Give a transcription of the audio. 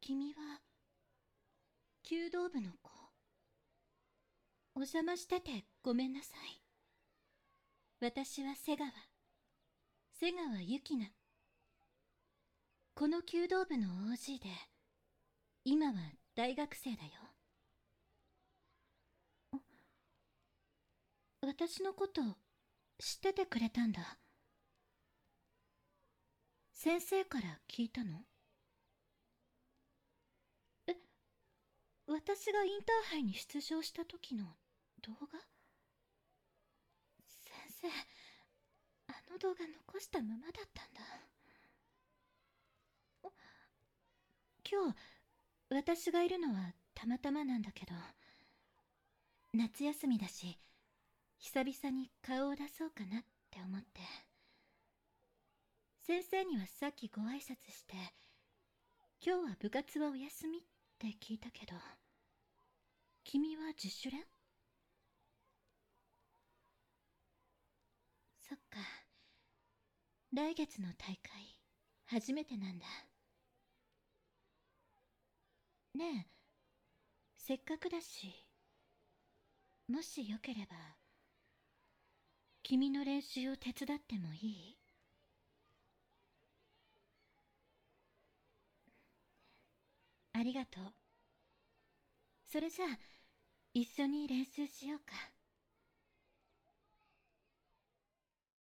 君は弓道部の子。お邪魔しててごめんなさい。私は瀬川ゆきな。この弓道部の OG で今は大学生だよ。私のこと知っててくれたんだ。先生から聞いたの？私がインターハイに出場した時の動画？先生、あの動画残したままだったんだ。今日私がいるのはたまたまなんだけど、夏休みだし久々に顔を出そうかなって思って。先生にはさっきご挨拶して、今日は部活はお休みって聞いたけど、君は自主練？そっか、来月の大会初めてなんだ。ねえ、せっかくだし、もしよければ君の練習を手伝ってもいい？ありがとう。それじゃあ一緒に練習しようか。